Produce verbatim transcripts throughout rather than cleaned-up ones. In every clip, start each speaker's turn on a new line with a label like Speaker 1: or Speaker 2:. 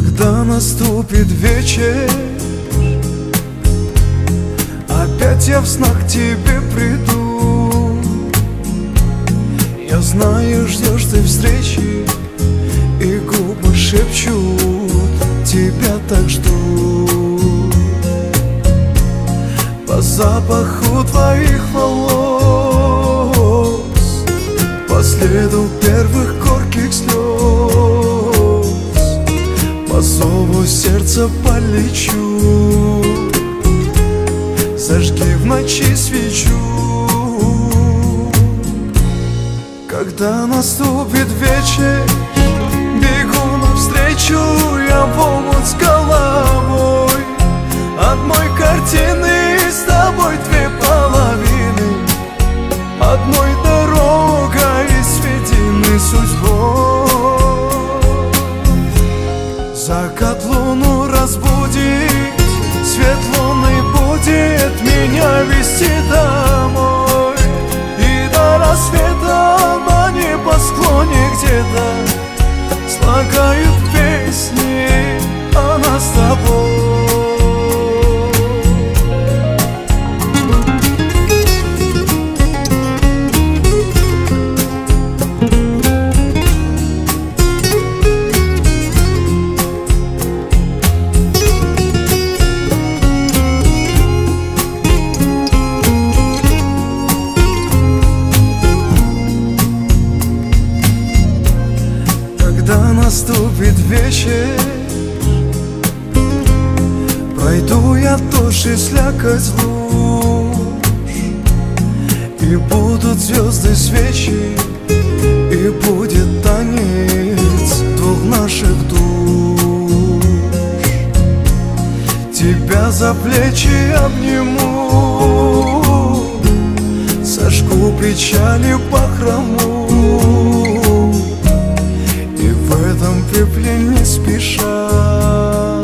Speaker 1: Когда наступит вечер, опять я в снах к тебе приду. Я знаю, ждешь ты встречи, и губы шепчут, тебя так жду. По запаху твоих волос, по следу первых горьких слез, по зову сердца полечу. Зажги в ночи свечу. Когда наступит вечер, бегу навстречу я в омут с головой. Одной картины с тобой две половины, одной дорогой сведены судьбой. Закат луну разбудит, свет луны будет меня вести домой. И до рассвета на небосклоне где-то слагают песни о нас с тобой. Когда наступит вечер, пройду я тоже слякоть луж, и будут звезды свечи, и будет танец двух наших душ. Тебя за плечи обниму, сожгу печали бахрому. В этом пепле не спеша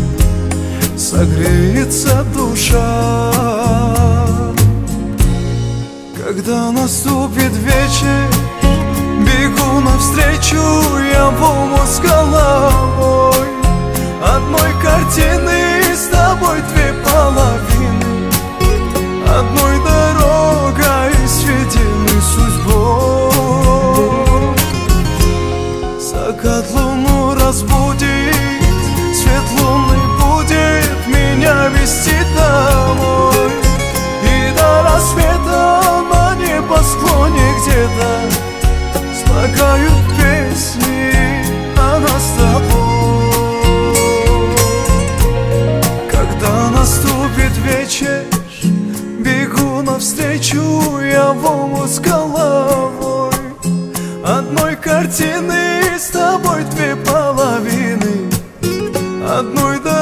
Speaker 1: согреется душа. Когда наступит вечер, бегу навстречу я в омут с головой. Одной картины с тобой две половины, одной дорогой сведены судьбой. Закат луну разбудит, свет луны будет меня вести домой. И до рассвета на небосклоне где-то слагают песни о нас с тобой. Когда наступит вечер, бегу навстречу я в омут с головой. Одной картины с тобой две половины, одной дорогой